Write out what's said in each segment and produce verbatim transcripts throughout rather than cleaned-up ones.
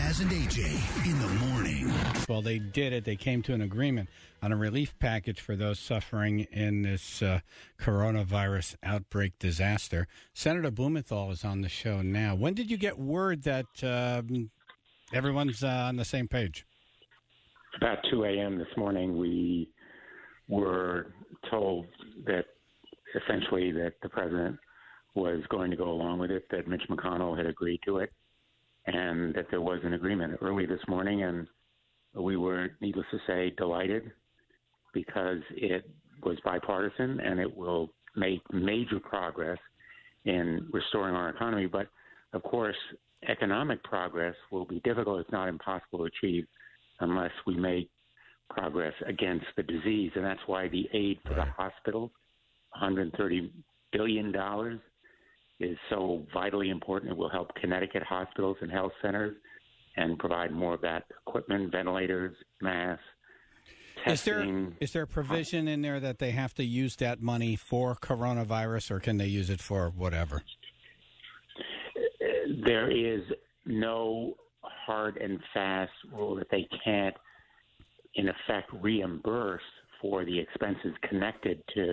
Raz and A J in the morning. Well, they did it. They came to an agreement on a relief package for those suffering in this uh, coronavirus outbreak disaster. Senator Blumenthal is on the show now. When did you get word that um, everyone's uh, on the same page? About two a.m. this morning, we were told that essentially that the president was going to go along with it, that Mitch McConnell had agreed to it, and that there was an agreement early this morning. And we were, needless to say, delighted because it was bipartisan and it will make major progress in restoring our economy. But, of course, economic progress will be difficult. It's not impossible to achieve unless we make progress against the disease. And that's why the aid for the hospitals, one hundred thirty billion dollars, is so vitally important. It will help Connecticut hospitals and health centers and provide more of that equipment, ventilators, masks, testing. Is there, is there a provision in there that they have to use that money for coronavirus, or can they use it for whatever? There is no hard and fast rule that they can't, in effect, reimburse for the expenses connected to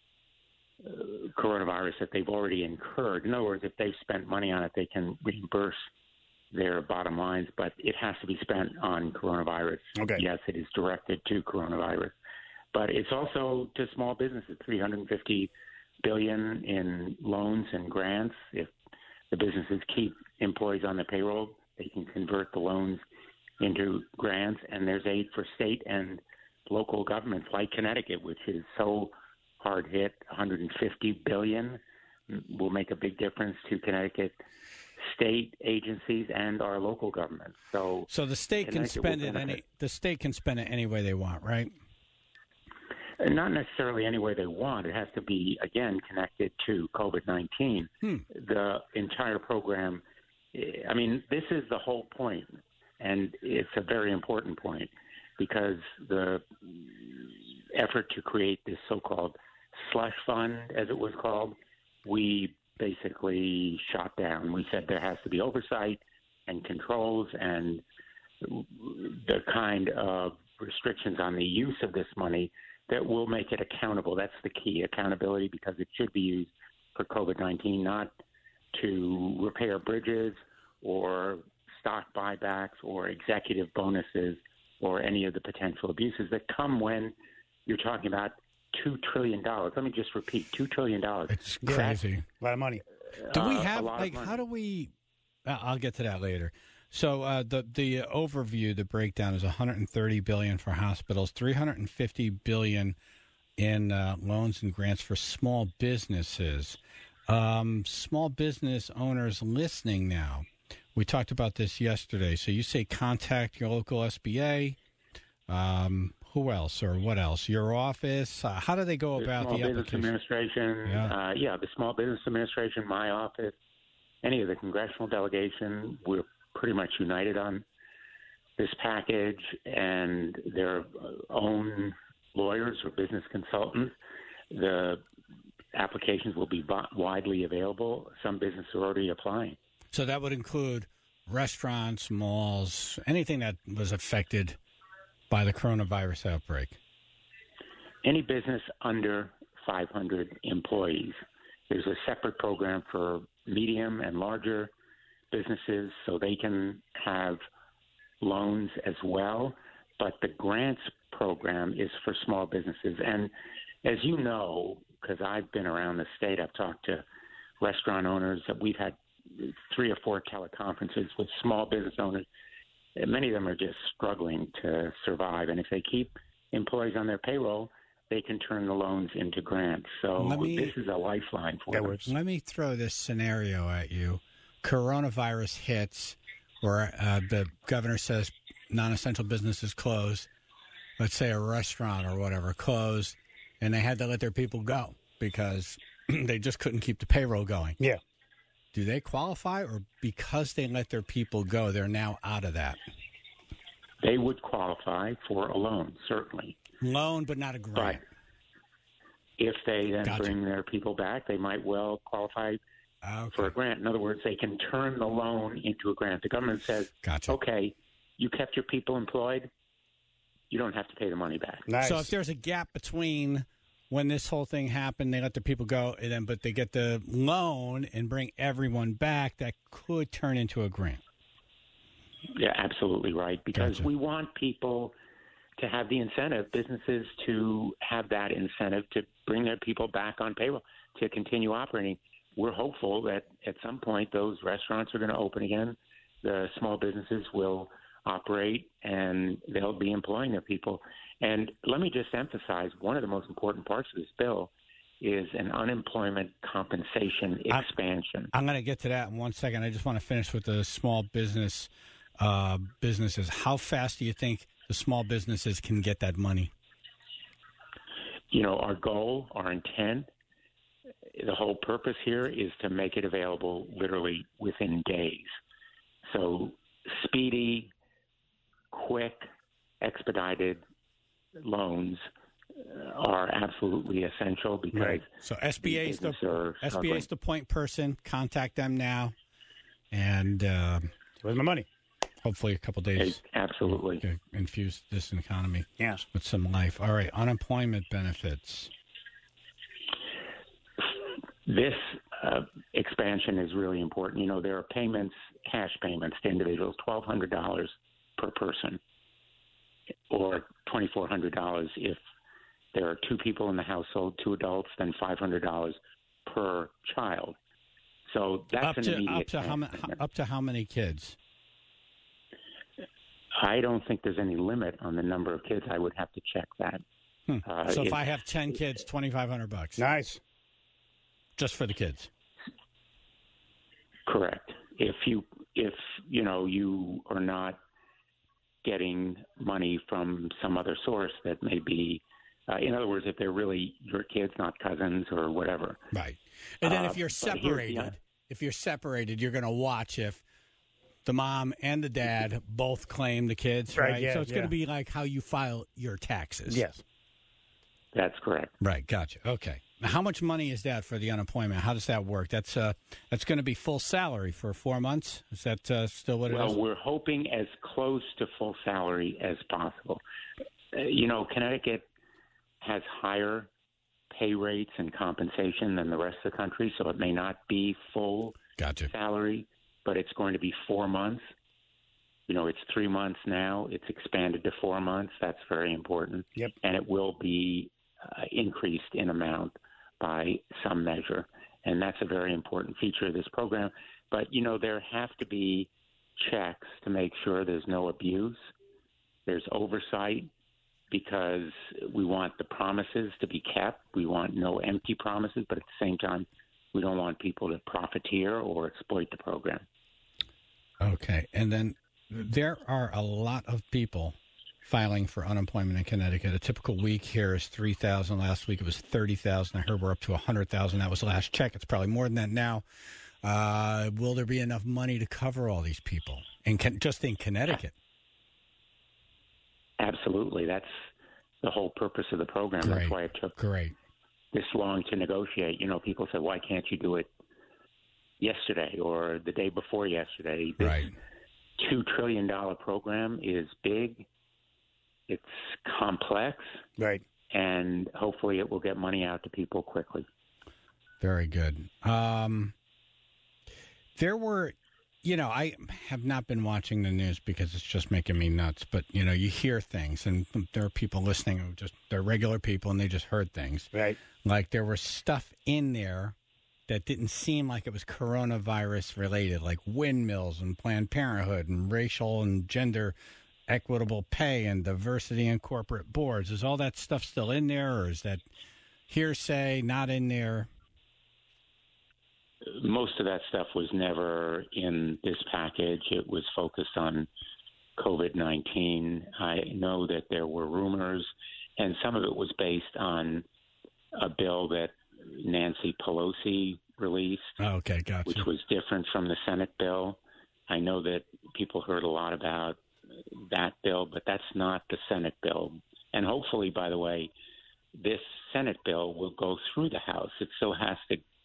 uh, coronavirus that they've already incurred. In other words, if they've spent money on it, they can reimburse their bottom lines, but it has to be spent on coronavirus. Okay. Yes, it is directed to coronavirus, but it's also to small businesses, three hundred fifty billion dollars in loans and grants. If the businesses keep employees on the payroll, they can convert the loans into grants, and there's aid for state and local governments like Connecticut, which is so hard hit. one hundred fifty billion dollars will make a big difference to Connecticut state agencies and our local governments. So, so the state can spend it any the state can spend it any way they want, right? Not necessarily any way they want. It has to be, again, connected to COVID nineteen. Hmm. The entire program, I mean, this is the whole point, and it's a very important point, because the effort to create this so-called slush fund, as it was called, we basically shot down. We said there has to be oversight and controls and the kind of restrictions on the use of this money that will make it accountable. That's the key, accountability, because it should be used for COVID nineteen, not to repair bridges or stock buybacks or executive bonuses or any of the potential abuses that come when you're talking about two trillion dollars. Let me just repeat, two trillion dollars. It's crazy. A lot of money. Do we Uh, have, a lot like, of money. how do we, uh, I'll get to that later. So uh, the the overview, the breakdown is one hundred thirty billion dollars for hospitals, three hundred fifty billion dollars in uh, loans and grants for small businesses. Um, small business owners listening now, we talked about this yesterday. So you say contact your local S B A. Um, who else or what else? Your office? Uh, how do they go The about Small the Business application? Administration, Yeah. uh, yeah, the Small Business Administration, my office, any of the congressional delegation, we're pretty much united on this package, and their own lawyers or business consultants. The applications will be widely available. Some businesses are already applying. So that would include restaurants, malls, anything that was affected by the coronavirus outbreak. Any business under five hundred employees. There's a separate program for medium and larger businesses, so they can have loans as well. But the grants program is for small businesses. And as you know, because I've been around the state, I've talked to restaurant owners. We've had three or four teleconferences with small business owners. Many of them are just struggling to survive. And if they keep employees on their payroll, they can turn the loans into grants. So me, this is a lifeline for that them. works. Let me throw this scenario at you. Coronavirus hits, where uh, the governor says non-essential businesses closed. Let's say a restaurant or whatever closed, and they had to let their people go because they just couldn't keep the payroll going. Yeah. Do they qualify, or because they let their people go, they're now out of that? They would qualify for a loan, certainly. Loan, but not a grant. But if they then Gotcha. bring their people back, they might well qualify Okay. for a grant. In other words, they can turn the loan into a grant. The government says, Gotcha. okay, you kept your people employed, you don't have to pay the money back. Nice. So if there's a gap between when this whole thing happened, they let the people go, and then but they get the loan and bring everyone back, that could turn into a grant. Yeah, absolutely right. Because Gotcha. we want people to have the incentive, businesses to have that incentive to bring their people back on payroll, to continue operating. We're hopeful that at some point those restaurants are going to open again. The small businesses will operate and they'll be employing their people. And let me just emphasize, one of the most important parts of this bill is an unemployment compensation expansion. I'm going to get to that in one second. I just want to finish with the small business uh, businesses. How fast do you think the small businesses can get that money? You know, our goal, our intent, the whole purpose here is to make it available literally within days. So speedy, quick, expedited loans are absolutely essential because Right. So S B A is the businesses are S B A struggling. is the point person. Contact them now, and uh, Where's my money? hopefully a couple days. Absolutely. to infuse this economy Yes. with some life. All right, unemployment benefits. This uh, expansion is really important. You know, there are payments, cash payments to individuals, twelve hundred dollars per person, or twenty-four hundred dollars if there are two people in the household, two adults, then five hundred dollars per child. So that's Up an to immediate up to how many payment. up to how many kids? I don't think there's any limit on the number of kids. I would have to check that. Hmm. Uh, so if it- I have ten kids, twenty five hundred bucks Nice. just for the kids. Correct. If you if you know you are not getting money from some other source that may be, uh, in other words, if they're really your kids, not cousins or whatever. Right. And then Uh, if you're but here's the- separated, if you're separated, you're going to watch if the mom and the dad both claim the kids, Right, right? yeah, so it's going yeah. to be like how you file your taxes. Yes. That's correct. Right. Gotcha. Okay. Now, how much money is that for the unemployment? How does that work? That's uh, that's going to be full salary for four months. Is that uh, still what it is? Well, we're hoping as close to full salary as possible. Uh, you know, Connecticut has higher pay rates and compensation than the rest of the country, so it may not be full Gotcha. salary, but it's going to be four months. You know, it's three months now. It's expanded to four months. That's very important. Yep. And it will be uh, increased in amount by some measure. And that's a very important feature of this program. But, you know, there have to be checks to make sure there's no abuse. There's oversight because we want the promises to be kept. We want no empty promises, but at the same time, we don't want people to profiteer or exploit the program. Okay. And then there are a lot of people filing for unemployment in Connecticut. A typical week here is three thousand. Last week it was thirty thousand. I heard we're up to one hundred thousand. That was the last check. It's probably more than that now. Uh, will there be enough money to cover all these people in Con- just in Connecticut? Absolutely. That's the whole purpose of the program. Great. That's why it took Great. this long to negotiate. You know, people said, why can't you do it yesterday or the day before yesterday? This Right. two trillion dollars program is big. It's complex. Right. And hopefully it will get money out to people quickly. Very good. Um, there were, you know, I have not been watching the news because it's just making me nuts. But, you know, you hear things, and there are people listening who just, they're regular people, and they just heard things. Right. Like there was stuff in there that didn't seem like it was coronavirus related, like windmills and Planned Parenthood and racial and gender equitable pay and diversity in corporate boards. Is all that stuff still in there, or is that hearsay, not in there? Most of that stuff was never in this package. It was focused on COVID nineteen. I know that there were rumors, and some of it was based on a bill that Nancy Pelosi released, Oh, okay, gotcha. which was different from the Senate bill. I know that people heard a lot about that bill, but that's not the Senate bill. And hopefully, by the way, this Senate bill will go through the House. It still has to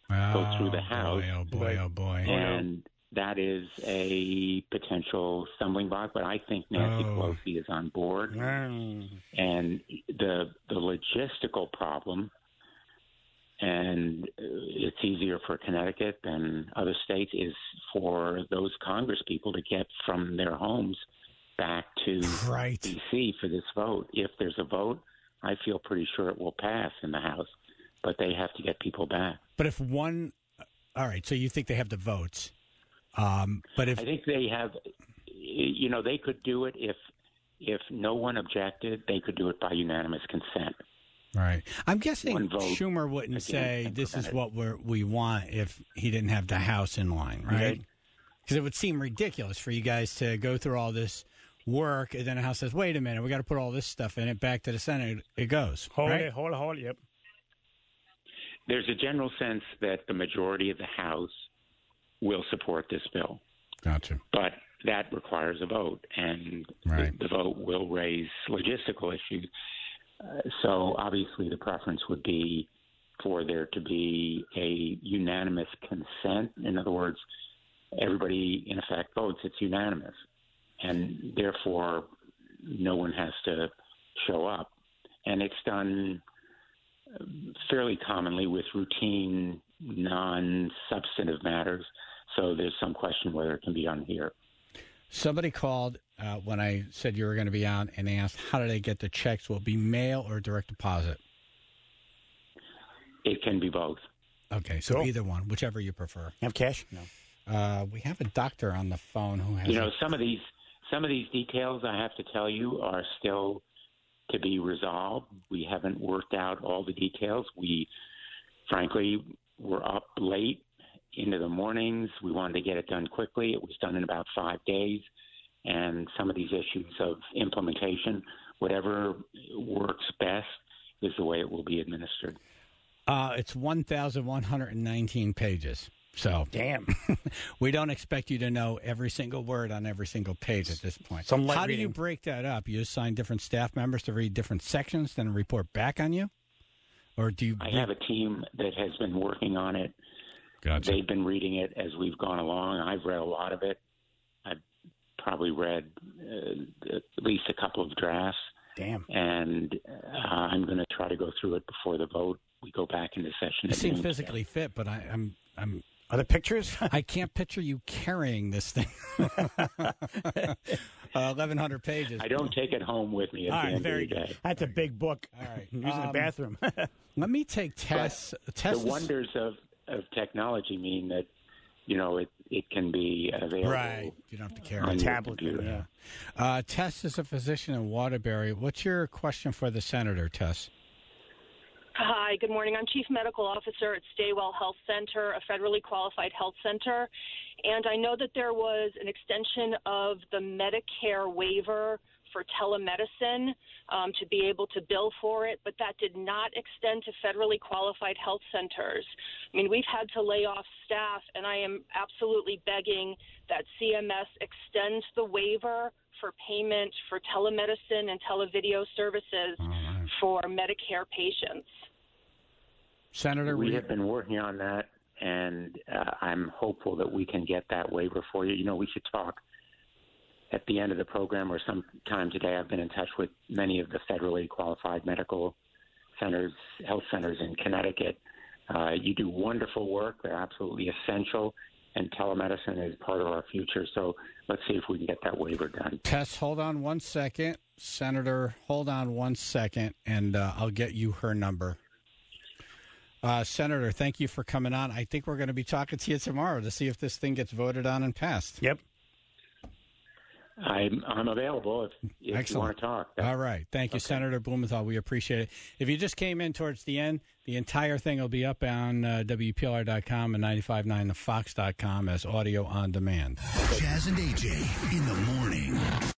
go through the Oh, House. boy, oh, boy, oh, boy. And that is a potential stumbling block, but I think Nancy Oh. Pelosi is on board. Mm. And the the logistical problem, and it's easier for Connecticut than other states, is for those Congress people to get from their homes back to Right. D C for this vote. If there's a vote, I feel pretty sure it will pass in the House, but they have to get people back. But if one, all right, so you think they have the votes, um, but if I think they have, you know, they could do it if if no one objected, they could do it by unanimous consent. right, I'm guessing One vote Schumer wouldn't against say and this is prevent it. what we're, we want if he didn't have the House in line, right? Right. Because it would seem ridiculous for you guys to go through all this work, and then the House says, "Wait a minute, we got to put all this stuff in it." Back to the Senate, it goes. Hold right? it, hold it, hold it. Yep. There's a general sense that the majority of the House will support this bill, Gotcha. but that requires a vote, and Right. the, the vote will raise logistical issues. Uh, so obviously the preference would be for there to be a unanimous consent. In other words, everybody in effect votes. It's unanimous, and therefore no one has to show up. And it's done fairly commonly with routine, non-substantive matters. So there's some question whether it can be done here. Somebody called uh, when I said you were going to be on and asked, how do they get the checks? Will it be mail or direct deposit? It can be both. Okay, so Cool. either one, whichever you prefer. You have cash? No. Uh, we have a doctor on the phone who has. You know, a- some of these some of these details, I have to tell you, are still to be resolved. We haven't worked out all the details. We, frankly, were up late into the mornings. We wanted to get it done quickly. It was done in about five days. And some of these issues of implementation, whatever works best is the way it will be administered. Uh, it's one thousand one hundred nineteen pages. So Damn. we don't expect you to know every single word on every single page at this point. Some light How do you reading. break that up? You assign different staff members to read different sections, then report back on you? Or do you? I have a team that has been working on it. Gotcha. They've been reading it as we've gone along. I've read a lot of it. I've probably read uh, at least a couple of drafts. Damn. And uh, I'm going to try to go through it before the vote. We go back into session. You at seem noon physically today. fit, but I, I'm I'm Are there pictures? I can't picture you carrying this thing. uh, eleven hundred pages. I don't take it home with me at All the right, end very of the good. day. That's a big book. All right. Using Um, the bathroom. Let me take Tess. Tess The is- wonders of, of technology mean that, you know, it, it can be available. Right. You don't have to carry on it. your tablet, computer. yeah. Uh, Tess is a physician in Waterbury. What's your question for the senator, Tess? Hi, good morning. I'm Chief Medical Officer at Staywell Health Center, a federally qualified health center. And I know that there was an extension of the Medicare waiver for telemedicine um, to be able to bill for it, but that did not extend to federally qualified health centers. I mean, we've had to lay off staff, and I am absolutely begging that C M S extends the waiver for payment for telemedicine and televideo services All right. for Medicare patients. Senator, We we, have been working on that, and uh, I'm hopeful that we can get that waiver for you. You know, we should talk at the end of the program or sometime today. I've been in touch with many of the federally qualified medical centers, health centers in Connecticut. Uh, you do wonderful work. They're absolutely essential, and telemedicine is part of our future. So let's see if we can get that waiver done. Tess, hold on one second. Senator, hold on one second, and uh, I'll get you her number. Uh, Senator, thank you for coming on. I think we're going to be talking to you tomorrow to see if this thing gets voted on and passed. Yep. I'm, I'm available if, if you Excellent. want to talk. All right. Thank you, Okay. Senator Blumenthal. We appreciate it. If you just came in towards the end, the entire thing will be up on uh, W P L R dot com and ninety-five point nine the fox dot com as audio on demand. Jazz and A J in the morning.